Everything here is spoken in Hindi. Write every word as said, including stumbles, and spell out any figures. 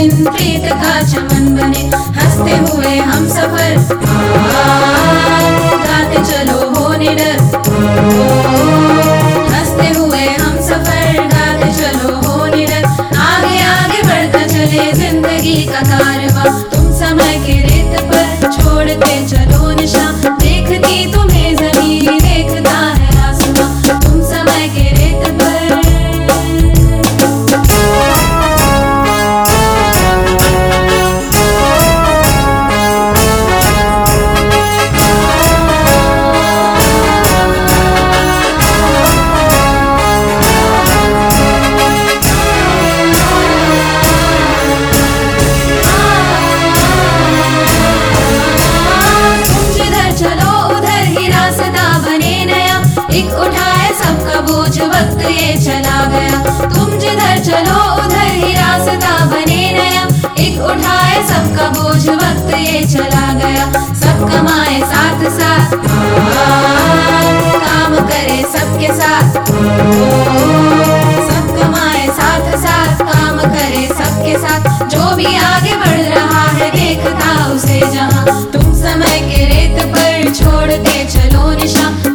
दिन प्रीत का चमन बने। हंसते हुए हम सफर गाते चलो हो निडर, हंसते हुए हम सफर गाते चलो हो निडर। आगे आगे बढ़ता चले जिंदगी का कारवां, तुम समय के रेत पर छोड़ते चलो निशान। देखती तुम्हें ज़मीं देखता है आसमां, तुम समय के रेत पर। एक उठाए सबका बोझ वक्त ये चला गया, तुम जिधर चलो उधर ही रास्ता बने नया। एक उठाए सबका बोझ वक्त ये चला गया, सब कमाए साथ साथ काम करे सबके साथ। सब कमाए साथ साथ काम करे सबके साथ, जो भी आगे बढ़ रहा है देखता उसे जहां। तुम समय के रेत पर छोड़ते चलो निशान,